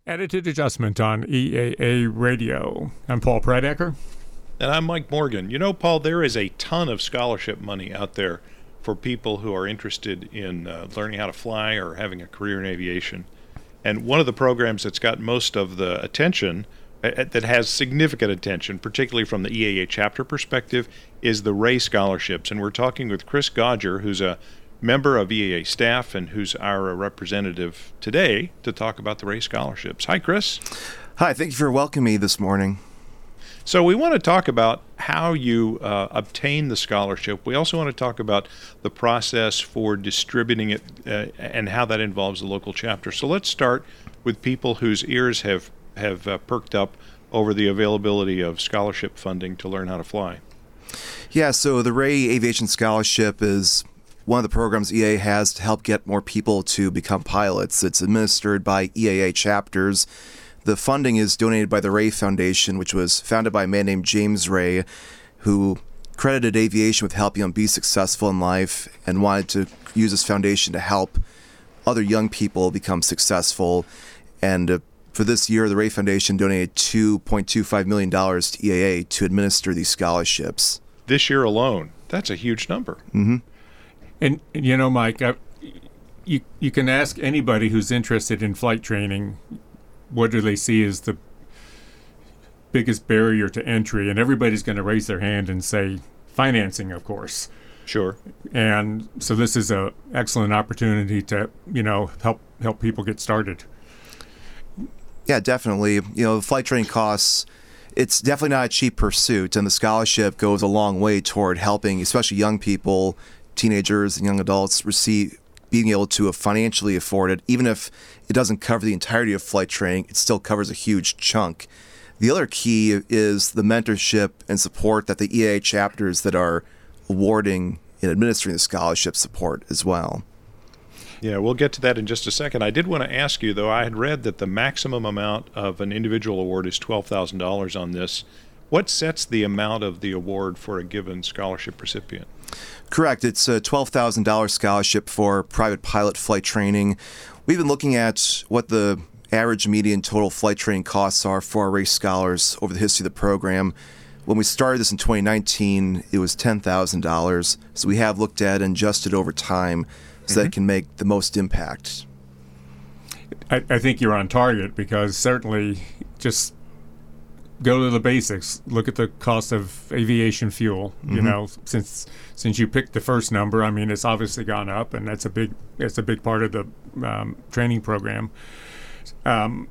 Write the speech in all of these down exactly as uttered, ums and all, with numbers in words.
Attitude Adjustment on E A A Radio. I'm Paul Prydecker. And I'm Mike Morgan. You know, Paul, there is a ton of scholarship money out there for people who are interested in uh, learning how to fly or having a career in aviation. And one of the programs that's got most of the attention, uh, that has significant attention, particularly from the E A A chapter perspective, is the Ray Scholarships. And we're talking with Chris Gauger, who's a member of E A A staff and who's our uh, representative today to talk about the Ray Scholarships. Hi, Chris. Hi, thank you for welcoming me this morning. So we want to talk about how you uh, obtain the scholarship. We also want to talk about the process for distributing it uh, and how that involves the local chapter. So let's start with people whose ears have, have uh, perked up over the availability of scholarship funding to learn how to fly. Yeah, so the Ray Aviation Scholarship is one of the programs E A A has to help get more people to become pilots. It's administered by E A A chapters. The funding is donated by the Ray Foundation, which was founded by a man named James Ray, who credited aviation with helping him be successful in life and wanted to use his foundation to help other young people become successful. And uh, for this year, the Ray Foundation donated two point two five million dollars to E A A to administer these scholarships. This year alone, that's a huge number. Mm-hmm. And, you know, Mike, I, you, you can ask anybody who's interested in flight training, what do they see as the biggest barrier to entry? And everybody's going to raise their hand and say financing, of course. Sure. And so this is an excellent opportunity to, you know, help help people get started. Yeah, definitely. You know, flight training costs, it's definitely not a cheap pursuit, and the scholarship goes a long way toward helping, especially young people, teenagers and young adults, receive being able to financially afford it. Even if it doesn't cover the entirety of flight training, it still covers a huge chunk. The other key is the mentorship and support that the E A A chapters that are awarding and administering the scholarship support as well. Yeah, we'll get to that in just a second. I did want to ask you, though, I had read that the maximum amount of an individual award is twelve thousand dollars on this. What sets the amount of the award for a given scholarship recipient? Correct. It's a twelve thousand dollars scholarship for private pilot flight training. We've been looking at what the average median total flight training costs are for our Ray Scholars over the history of the program. When we started this in twenty nineteen, it was ten thousand dollars. So we have looked at and adjusted over time so mm-hmm. that it can make the most impact. I, I think you're on target because certainly just go to the basics. Look at the cost of aviation fuel. You mm-hmm. know, since since you picked the first number, I mean, it's obviously gone up, and that's a big that's a big part of the um, training program. Um,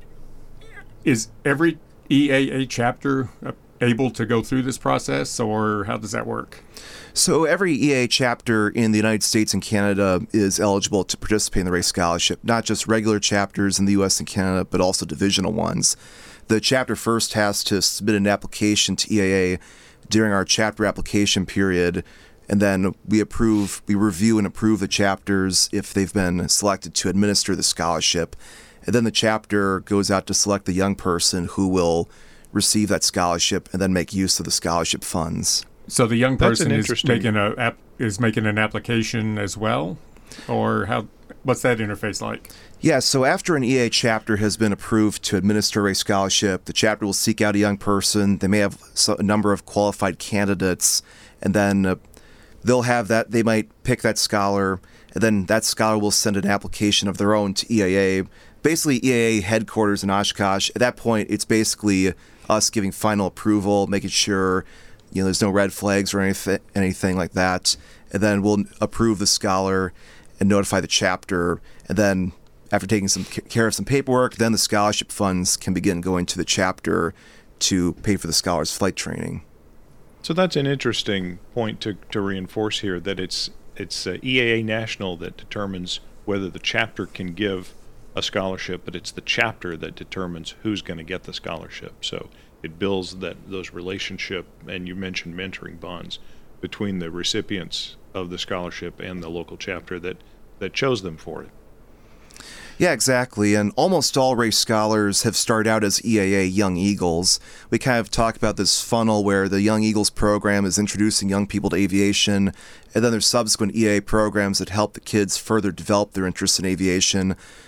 is every E A A chapter uh, able to go through this process, or how does that work? So every E A A chapter in the United States and Canada is eligible to participate in the Ray Scholarship, not just regular chapters in the U S and Canada, but also divisional ones. The chapter first has to submit an application to E A A during our chapter application period, and then we approve, we review and approve the chapters if they've been selected to administer the scholarship. And then the chapter goes out to select the young person who will receive that scholarship and then make use of the scholarship funds. So the young person is making a app, is making an application as well, or how? What's that interface like? Yeah, so after an E A A chapter has been approved to administer a Ray Scholarship, the chapter will seek out a young person. They may have a number of qualified candidates, and then uh, they'll have that. They might pick that scholar, and then that scholar will send an application of their own to E A A. Basically, E A A headquarters in Oshkosh. At that point, it's basically us giving final approval, making sure you know there's no red flags or anything, anything like that, and then we'll approve the scholar and notify the chapter, and then after taking some care of some paperwork, then the scholarship funds can begin going to the chapter to pay for the scholar's flight training. So that's an interesting point to, to reinforce here, that it's it's uh, E A A National that determines whether the chapter can give a scholarship, but it's the chapter that determines who's going to get the scholarship. So it builds that those relationship, and you mentioned mentoring bonds, between the recipients of the scholarship and the local chapter that, that chose them for it. Yeah, exactly. And almost all Ray Scholars have started out as E A A Young Eagles. We kind of talk about this funnel where the Young Eagles program is introducing young people to aviation, and then there's subsequent E A A programs that help the kids further develop their interest in aviation.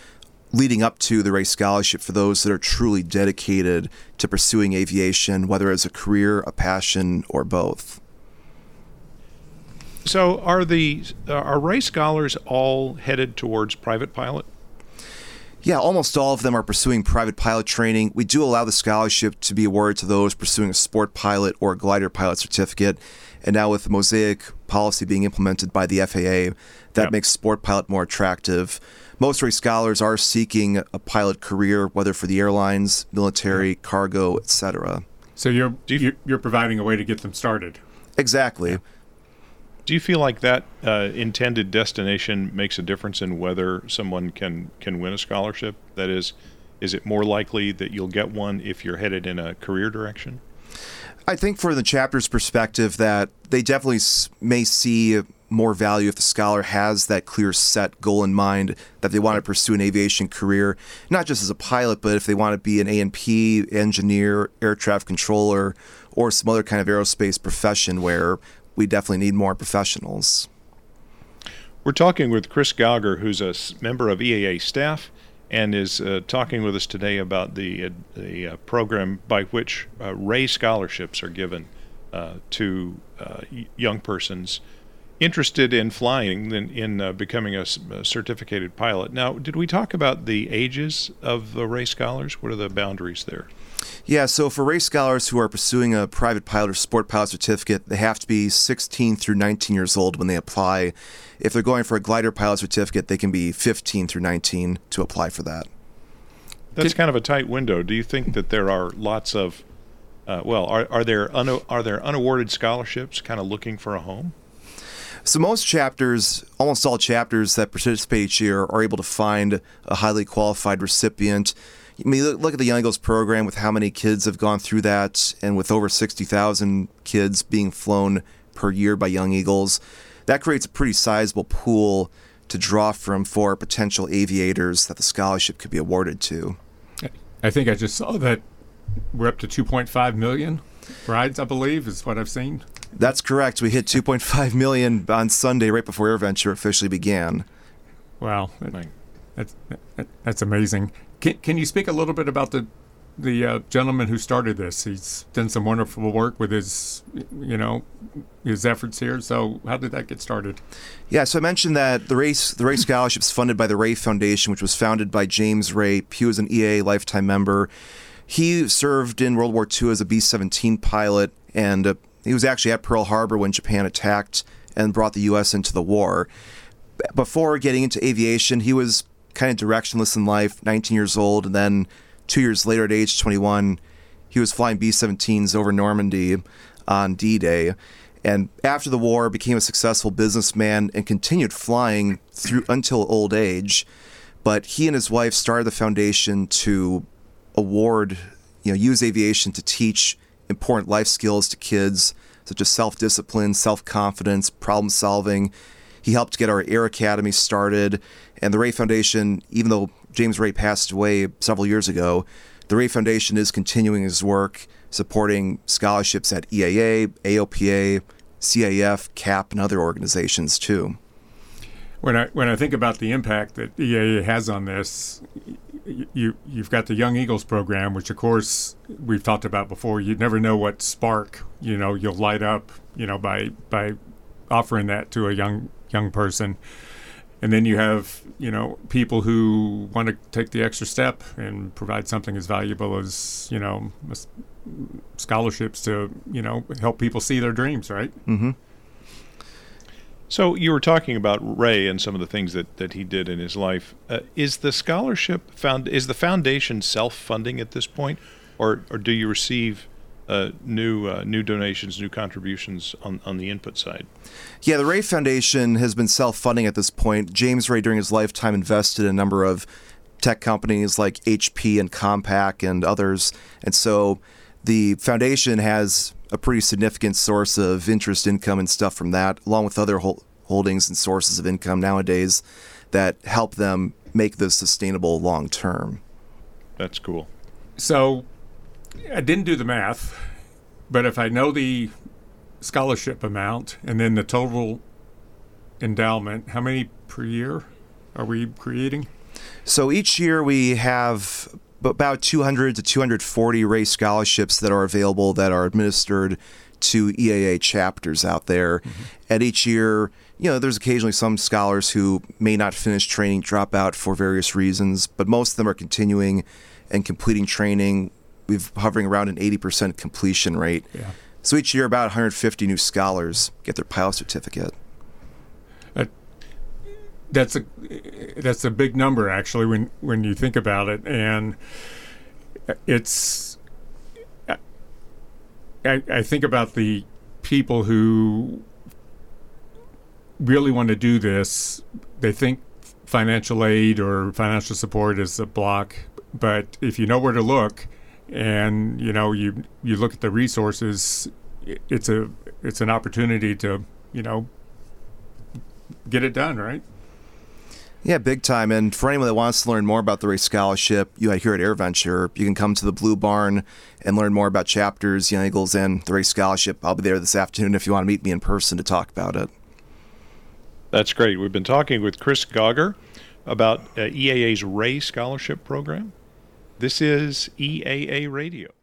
leading up to the Ray Scholarship for those that are truly dedicated to pursuing aviation, whether as a career, a passion, or both. So are the uh, are Ray Scholars all headed towards private pilot? Yeah, almost all of them are pursuing private pilot training. We do allow the scholarship to be awarded to those pursuing a sport pilot or glider pilot certificate. And now with the Mosaic policy being implemented by the F A A, that yep. makes sport pilot more attractive. Most Ray Scholars are seeking a pilot career, whether for the airlines, military, cargo, et cetera. So you're you, you're providing a way to get them started. Exactly. Yeah. Do you feel like that uh, intended destination makes a difference in whether someone can, can win a scholarship? That is, is it more likely that you'll get one if you're headed in a career direction? I think for the chapter's perspective that they definitely may see more value if the scholar has that clear set goal in mind that they want to pursue an aviation career, not just as a pilot, but if they want to be an A and P engineer, air traffic controller, or some other kind of aerospace profession where we definitely need more professionals. We're talking with Chris Gauger, who's a member of E A A staff and is uh, talking with us today about the, uh, the uh, program by which uh, Ray Scholarships are given uh, to uh, young persons interested in flying, in, in uh, becoming a, a certificated pilot. Now, did we talk about the ages of the Ray Scholars? What are the boundaries there? Yeah, so for Ray Scholars who are pursuing a private pilot or sport pilot certificate, they have to be sixteen through nineteen years old when they apply. If they're going for a glider pilot certificate, they can be fifteen through nineteen to apply for that. That's kind of a tight window. Do you think that there are lots of, uh, well, are, are there un- are there unawarded scholarships kind of looking for a home? So most chapters, almost all chapters that participate each year are able to find a highly qualified recipient. I mean, look at the Young Eagles program with how many kids have gone through that, and with over sixty thousand kids being flown per year by Young Eagles, that creates a pretty sizable pool to draw from for potential aviators that the scholarship could be awarded to. I think I just saw that we're up to two point five million rides, I believe, is what I've seen. That's correct. We hit two point five million on Sunday, right before AirVenture officially began. Wow, that, that's that, that's amazing. Can can you speak a little bit about the the uh, gentleman who started this? He's done some wonderful work with his, you know, his efforts here. So how did that get started? Yeah, so I mentioned that the Ray the Ray Scholarship is funded by the Ray Foundation, which was founded by James Ray. He was an E A A lifetime member. He served in World War Two as a B seventeen pilot, and uh, he was actually at Pearl Harbor when Japan attacked and brought the U S into the war. Before getting into aviation, he was kind of directionless in life, nineteen years old, and then two years later at age twenty-one, he was flying B seventeens over Normandy on D-Day. And after the war, became a successful businessman and continued flying through until old age. But he and his wife started the foundation to award, you know, use aviation to teach important life skills to kids, such as self-discipline, self-confidence, problem-solving. He helped get our Air Academy started, and the Ray Foundation, even though James Ray passed away several years ago, the Ray Foundation is continuing his work, supporting scholarships at E A A, A O P A, C A F, C A P, and other organizations too. When I when I think about the impact that E A A has on this, you you've got the Young Eagles program, which of course we've talked about before. You never know what spark you know you'll light up, you know, by by offering that to a young young person. And then you have, you know, people who want to take the extra step and provide something as valuable as, you know, scholarships to, you know, help people see their dreams, right? Mm-hmm. So you were talking about Ray and some of the things that, that he did in his life. Uh, is the scholarship found? Is the foundation self-funding at this point, or or do you receive uh, new uh, new donations, new contributions on, on the input side? Yeah, the Ray Foundation has been self-funding at this point. James Ray, during his lifetime, invested in a number of tech companies like H P and Compaq and others, and so the foundation has a pretty significant source of interest income and stuff from that, along with other hol- holdings and sources of income nowadays that help them make this sustainable long term. That's cool. So I didn't do the math, but if I know the scholarship amount and then the total endowment, how many per year are we creating? So each year we have about two hundred to two hundred forty Ray scholarships that are available that are administered to E A A chapters out there. Mm-hmm. And each year, you know, there's occasionally some scholars who may not finish training, drop out for various reasons, but most of them are continuing and completing training. We've hovering around an eighty percent completion rate. Yeah. So each year about one hundred fifty new scholars get their pilot certificate. Uh, that's a that's a big number, actually, when, when you think about it. And it's I, I think about the people who really want to do this. They think financial aid or financial support is a block, but if you know where to look, and you know you you look at the resources, it's a it's an opportunity to you know get it done, right? Yeah, big time. And for anyone that wants to learn more about the Ray Scholarship, you here at AirVenture, you can come to the Blue Barn and learn more about chapters, Young Eagles, and the Ray Scholarship. I'll be there this afternoon if you want to meet me in person to talk about it. That's great. We've been talking with Chris Gauger about uh, E A A's Ray Scholarship Program. This is E A A Radio.